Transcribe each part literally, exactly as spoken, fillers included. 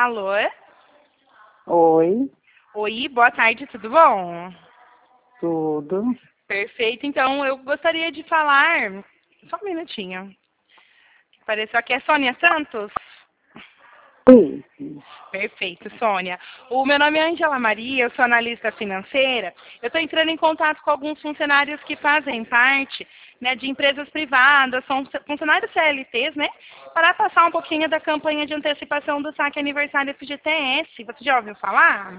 Alô? Oi, Oi, boa tarde, tudo bom? tudo. Perfeito, então eu gostaria de falar. Só um minutinho. Pareceu aqui é Sônia Santos? Sim. Perfeito, Sônia. O meu nome é Angela Maria, eu sou analista financeira. Eu estou entrando em contato com alguns funcionários que fazem parte, né, de empresas privadas, são funcionários C L Ts, né? Para passar um pouquinho da campanha de antecipação do saque aniversário F G T S. Você já ouviu falar?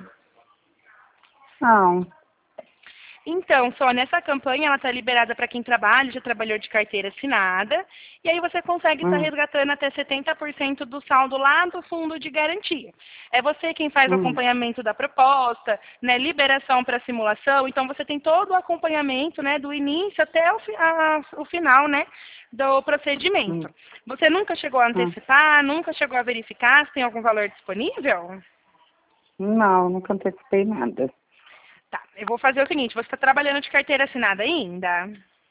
Não. Então, Sônia, essa campanha ela está liberada para quem trabalha, já trabalhou de carteira assinada, e aí você consegue estar Hum, resgatando até setenta por cento do saldo lá do fundo de garantia. É você quem faz o hum, acompanhamento da proposta, né, liberação para simulação, então você tem todo o acompanhamento, né, do início até o, fi- a- o final, né, do procedimento. hum, Você nunca chegou a hum. antecipar, nunca chegou a verificar se tem algum valor disponível? Não, nunca antecipei nada. Tá, eu vou fazer o seguinte, você está trabalhando de carteira assinada ainda?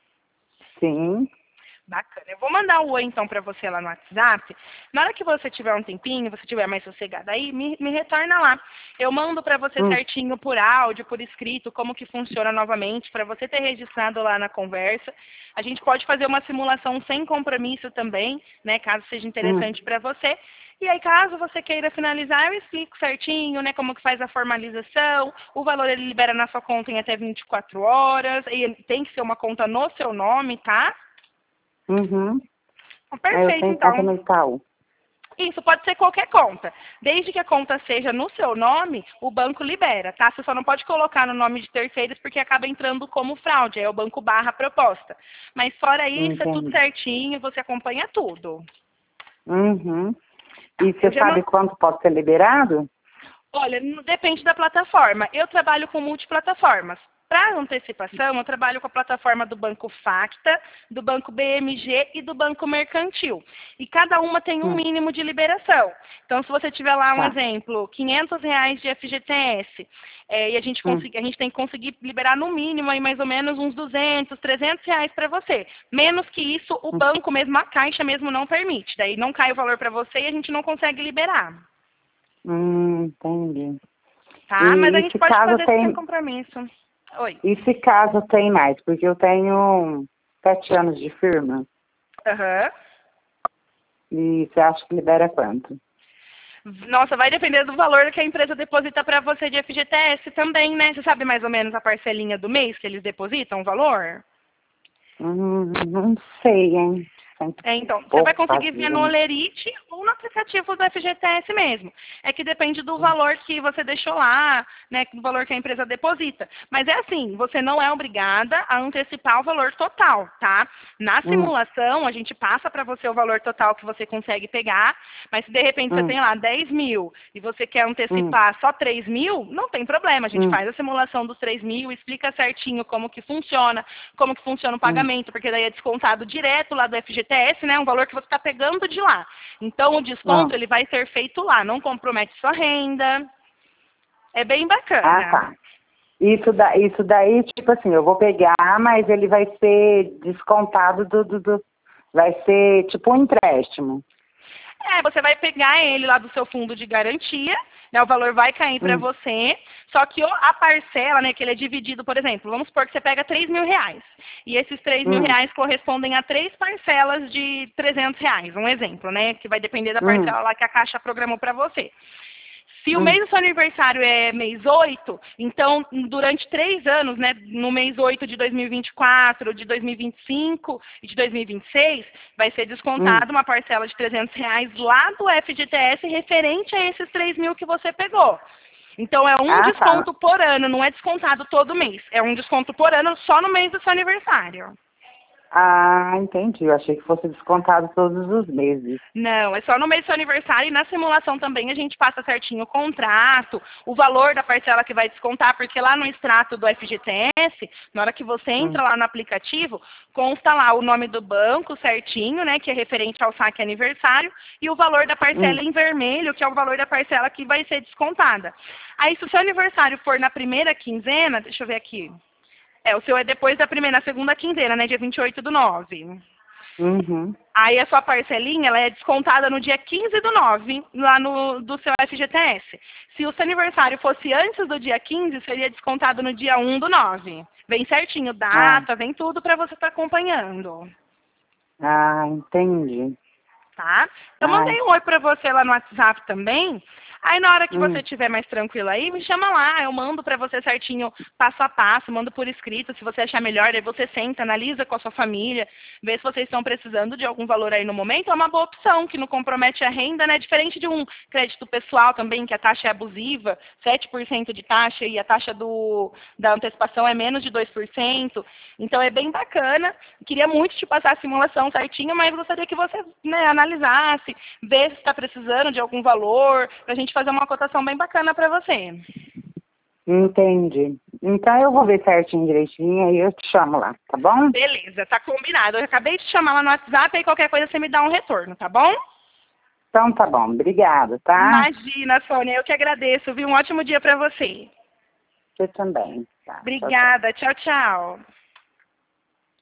Sim. Bacana. Eu vou mandar o oi então para você lá no WhatsApp. Na hora que você tiver um tempinho, você tiver mais sossegada aí, me, me retorna lá. Eu mando para você Hum, certinho por áudio, por escrito, como que funciona novamente, para você ter registrado lá na conversa. A gente pode fazer uma simulação sem compromisso também, né, caso seja hum, interessante para você. E aí, caso você queira finalizar, eu explico certinho, né, como que faz a formalização. O valor ele libera na sua conta em até vinte e quatro horas. E tem que ser uma conta no seu nome, tá? uhum. Aí eu Perfeito, tenho conta então. no Itaú. Isso pode ser qualquer conta. Desde que a conta seja no seu nome, o banco libera, tá? Você só não pode colocar no nome de terceiros porque acaba entrando como fraude, aí é o banco barra a proposta. Mas fora isso, é tudo Entendi. certinho, você acompanha tudo. Uhum. Tá, E eu você já sabe man... quanto pode ser liberado? Olha, n- depende da plataforma. Eu trabalho com multiplataformas. Para antecipação, eu trabalho com a plataforma do Banco Facta, do Banco B M G e do Banco Mercantil. E cada uma tem um Hum, mínimo de liberação. Então, se você tiver lá um tá. exemplo, quinhentos reais de F G T S, é, e a gente, Hum, consegui- a gente tem que conseguir liberar no mínimo aí mais ou menos uns duzentos, trezentos reais para você. Menos que isso, o hum, banco mesmo, a Caixa mesmo não permite. Daí não cai o valor para você e a gente não consegue liberar. hum, entendi. Tá? Mas E, a e gente se pode caso fazer sem tem, compromisso. Oi. e se caso tem mais? Porque eu tenho sete anos de firma. Aham. E você acha que libera quanto? Nossa, vai depender do valor que a empresa deposita para você de F G T S também, né? Você sabe mais ou menos a parcelinha do mês que eles depositam o valor? Hum, não sei, hein? Cento É, e então, você vai pouco conseguir ver no fazia. Olerite ou no aplicativo do F G T S mesmo. É que depende do valor que você deixou lá, né, do valor que a empresa deposita. Mas é assim, você não é obrigada a antecipar o valor total, tá? Na Hum, simulação, a gente passa para você o valor total que você consegue pegar, mas se de repente você hum, tem lá dez mil e você quer hum, antecipar só três mil, não tem problema. A gente hum, faz a simulação dos três mil, explica certinho como que funciona, como que funciona o hum. pagamento, porque daí é descontado direto lá do F G T S, né? Um valor que você está pegando de lá. Então o Ah, desconto ele vai ser feito lá, não compromete sua renda. É bem ah, bacana. tá. Isso, da, isso daí, tipo assim, eu vou pegar, mas ele vai ser descontado do, do, do- vai ser tipo um empréstimo. É, você vai pegar ele lá do seu fundo de garantia, né? O valor vai cair para Hum, você, só que o- a parcela, né, que ele é dividido, por exemplo, vamos supor que você pega três mil reais. E esses três mil hum, reais correspondem a três parcelas de trezentos reais, um exemplo, né? Que vai depender da hum, parcela lá que a Caixa programou para você. Se o hum, mês do seu aniversário é mês oito, então durante três anos, né, no mês oito de dois mil e vinte e quatro, de dois mil e vinte e cinco e de dois mil e vinte e seis, vai ser hum. descontado uma parcela de trezentos reais lá do F G T S referente a esses três mil que você pegou. Então é um Ah, tá. desconto por ano, não é descontado todo mês. É um desconto por ano só no mês do seu aniversário. Ah, entendi. Eu achei que fosse descontado todos os meses. Não, é só no mês do seu aniversário e na simulação também a gente passa certinho o contrato, o valor da parcela que vai descontar, porque lá no extrato do F G T S, na hora que você Hum, entra lá no aplicativo, consta lá o nome do banco certinho, né, que é referente ao saque aniversário, e o valor da hum, parcela em vermelho, que é o valor da parcela que vai ser descontada. Aí se o seu aniversário for na primeira quinzena, deixa eu ver aqui, é, o seu é depois da primeira, na segunda quinzena, né, dia vinte e oito do nove. Uhum. Aí a sua parcelinha ela é descontada no dia quinze do nove, lá no do seu F G T S. Se o seu aniversário fosse antes do dia quinze, seria descontado no dia um do nove. Vem certinho, Ah, data, vem tudo para você estar acompanhando. ah, entendi. Tá? Eu Ai, mandei um oi pra você lá no WhatsApp também. Aí na hora que você hum. estiver mais tranquila aí, me chama lá. Eu mando pra você certinho, passo a passo, mando por escrito. Se você achar melhor, aí você senta, analisa com a sua família, vê se vocês estão precisando de algum valor aí no momento. É uma boa opção, que não compromete a renda, né? Diferente de um crédito pessoal também, que a taxa é abusiva, sete por cento de taxa e a taxa do, da antecipação é menos de dois por cento. Então é bem bacana. Queria muito te passar a simulação certinho, mas gostaria que você, né, analisasse, ver se está precisando de algum valor, para a gente fazer uma cotação bem bacana para você. Entendi. Então eu vou ver certinho, direitinho, aí eu te chamo lá, tá bom? Beleza, tá combinado. Eu acabei de te chamar lá no WhatsApp, aí qualquer coisa você me dá um retorno, tá bom? Então tá bom, obrigado, tá? Imagina, Sônia, eu que agradeço, viu? Um ótimo dia para você. Você também. Tá, tchau, tchau. Obrigada, tchau, tchau.